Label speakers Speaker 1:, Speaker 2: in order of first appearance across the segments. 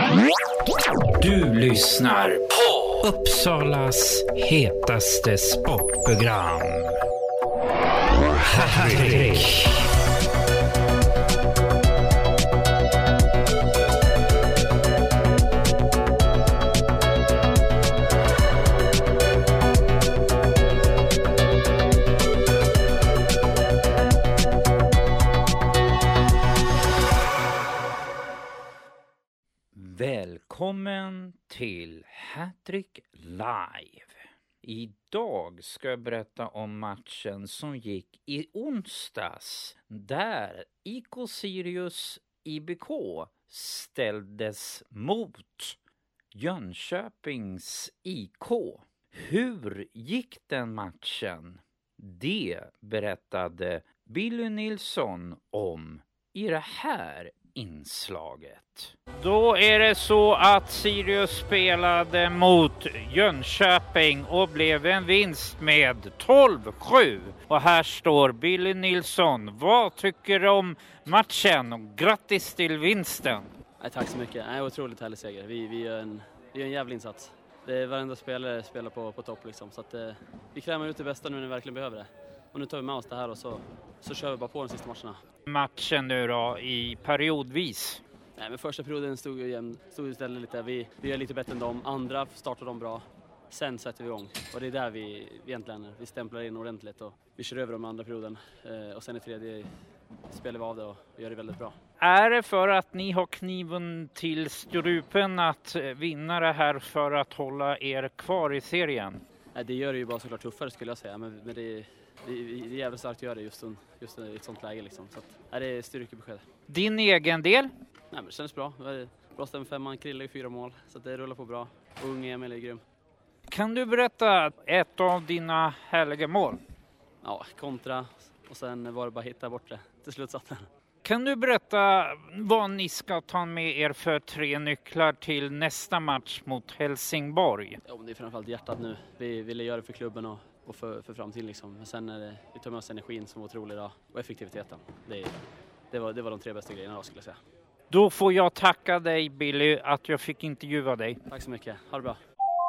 Speaker 1: Du lyssnar på Uppsalas hetaste sportprogram. Hattrick. Välkommen till Hattrick Live. Idag ska jag berätta om matchen som gick i onsdags där IK Sirius IBK ställdes mot Jönköpings IK. Hur gick den matchen? Det berättade Billy Nilsson om i det här inslaget. Då är det så att Sirius spelade mot Jönköping och blev en vinst med 12-7. Och här står Billy Nilsson. Vad tycker du om matchen? Och grattis till vinsten.
Speaker 2: Tack så mycket. Otroligt härlig seger. Vi gör en jävla insats. Det är varenda spelare spelar på topp liksom. Så att, vi kräver ut det bästa nu när vi verkligen behöver det. Och nu tar vi med oss det här och så kör vi bara på de sista matcherna.
Speaker 1: Matchen nu då i periodvis?
Speaker 2: Nej, men första perioden stod istället lite. Vi är lite bättre än dem. Andra startar de bra. Sen sätter vi igång. Och det är där vi egentligen vi stämplar in ordentligt. Och vi kör över dem i andra perioden. Och sen i tredje spelar vi av det och gör det väldigt bra. Är det för att ni har kniven till strupen att vinna det här för att hålla er kvar i serien? Nej, det gör det ju bara såklart tuffare skulle jag säga. Men det är jävligt starkt att göra det just i ett sånt läge liksom. Så att, det är styrkebesked. Din egen del? Nej, men det känns bra. Bra stäm 5, Krille i 4 mål. Så att det rullar på bra. Och unge Emil är grym. Kan du berätta ett av dina härliga mål? Ja, kontra. Och sen var det bara hitta bort det till slutsatsen. Kan du berätta vad ni ska ta med er för 3 nycklar till nästa match mot Helsingborg? Ja, det är framförallt hjärtat nu. Vi ville göra det för klubben och för framtiden liksom. Men sen är vi tar med oss energin som var otrolig idag och effektiviteten. Det var de 3 bästa grejerna då skulle jag säga. Då får jag tacka dig Billy att jag fick intervjua dig. Tack så mycket, ha det bra.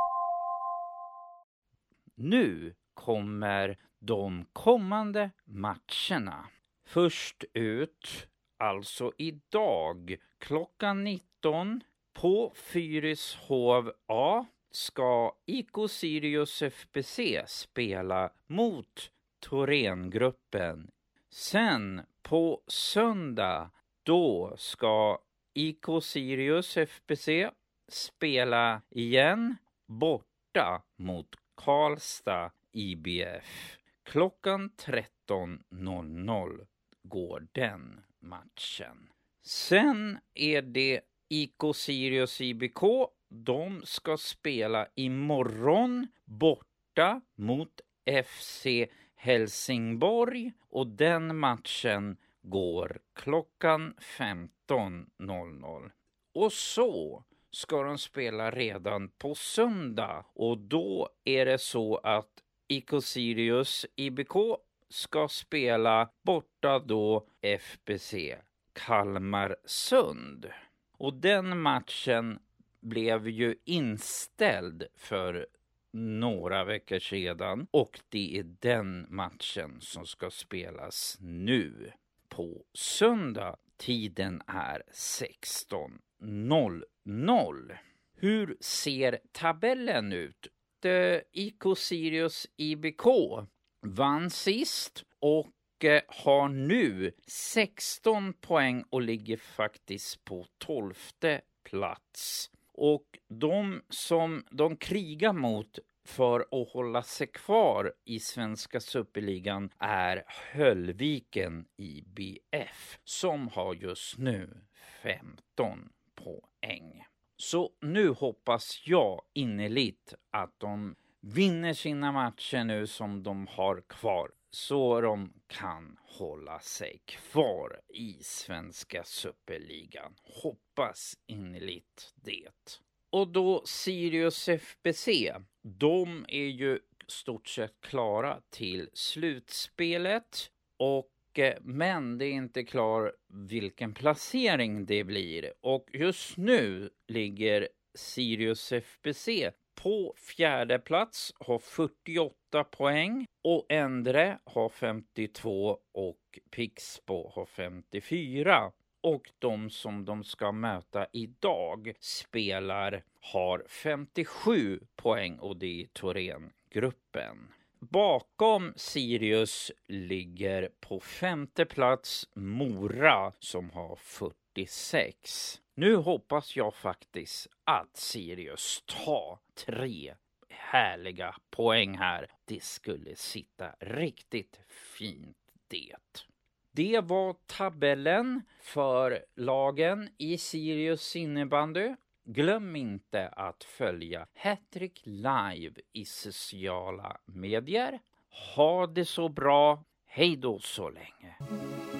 Speaker 2: Nu kommer de kommande matcherna. Först ut, alltså idag klockan 19 på Fyrishov A ska IK Sirius FBC spela mot Thorengruppen. Sen på söndag då ska IK Sirius FBC spela igen borta mot Karlstad IBF. Klockan 13.00 går den matchen. Sen är det IK Sirius IBK. De ska spela imorgon borta mot FC Helsingborg. Och den matchen går klockan 15.00. Och så ska de spela redan på söndag. Och då är det så att IK Sirius IBK ska spela borta då FBC Kalmarsund. Och den matchen blev ju inställd för några veckor sedan. Och det är den matchen som ska spelas nu på söndag. Tiden är 16.00. Hur ser tabellen ut? IK Sirius IBK vann sist och har nu 16 poäng och ligger faktiskt på 12:e plats. Och de som de krigar mot för att hålla sig kvar i svenska superligan är Höllviken IBF som har just nu 15 poäng. Så nu hoppas jag innerligt att de vinner sina matcher nu som de har kvar. Så de kan hålla sig kvar i svenska superligan. Hoppas innerligt det. Och då Sirius FBC. De är ju stort sett klara till slutspelet. Och
Speaker 1: Men det är inte klar vilken placering det blir. Och just nu ligger Sirius FBC på fjärde plats, har 48 poäng. Och Endre har 52 och Pixbo har 54. Och de som de ska möta idag har 57 poäng och det är Thorengruppen. Bakom Sirius ligger på femte plats Mora som har 46. Nu hoppas jag faktiskt att Sirius tar 3 härliga poäng här. Det skulle sitta riktigt fint det. Det var tabellen för lagen i Sirius innebandy. Glöm inte att följa Hattrick Live i sociala medier. Ha det så bra. Hej då så länge.